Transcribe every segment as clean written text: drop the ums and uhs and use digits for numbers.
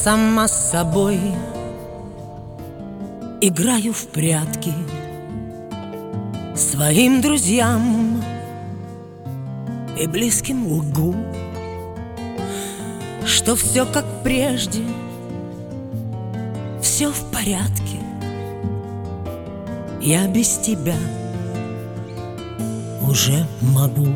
сама с собой играю в прятки своим друзьям и близким лгу, что все как прежде, все в порядке. Я без тебя уже могу.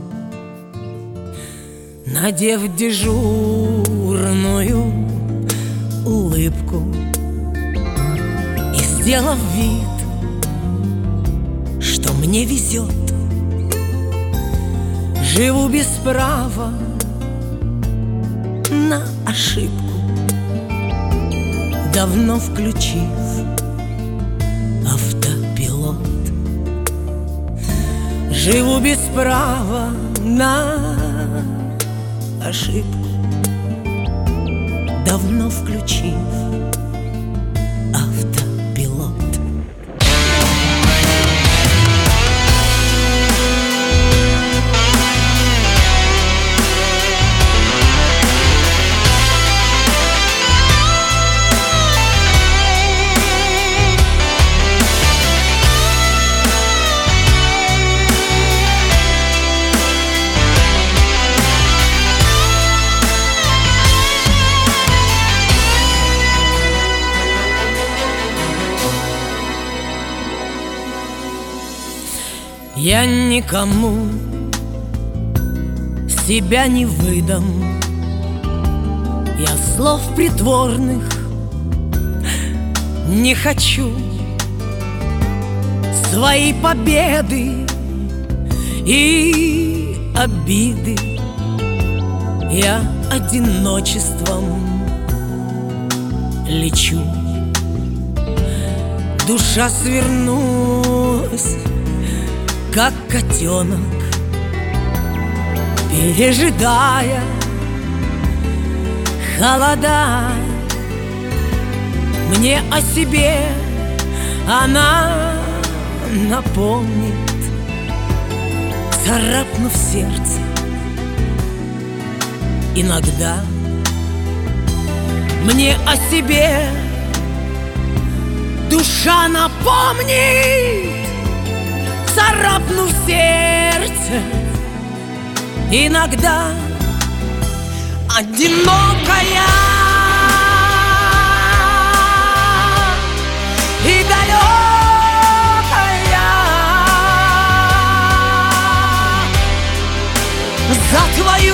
Надев дежурную улыбку и сделав вид, что мне везет, живу без права на ошибку, давно включив автопилот. Живу без права на ошибку, давно включив автопилот. Я никому себя не выдам, я слов притворных не хочу. Свои победы и обиды я одиночеством лечу. Душа свернулась, как котенок, пережидая холода. Мне о себе она напомнит, царапнув сердце иногда. Мне о себе душа напомнит, царапнув сердце иногда. Одинокая и далекая, за твою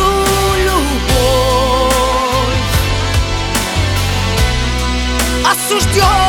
любовь осужден.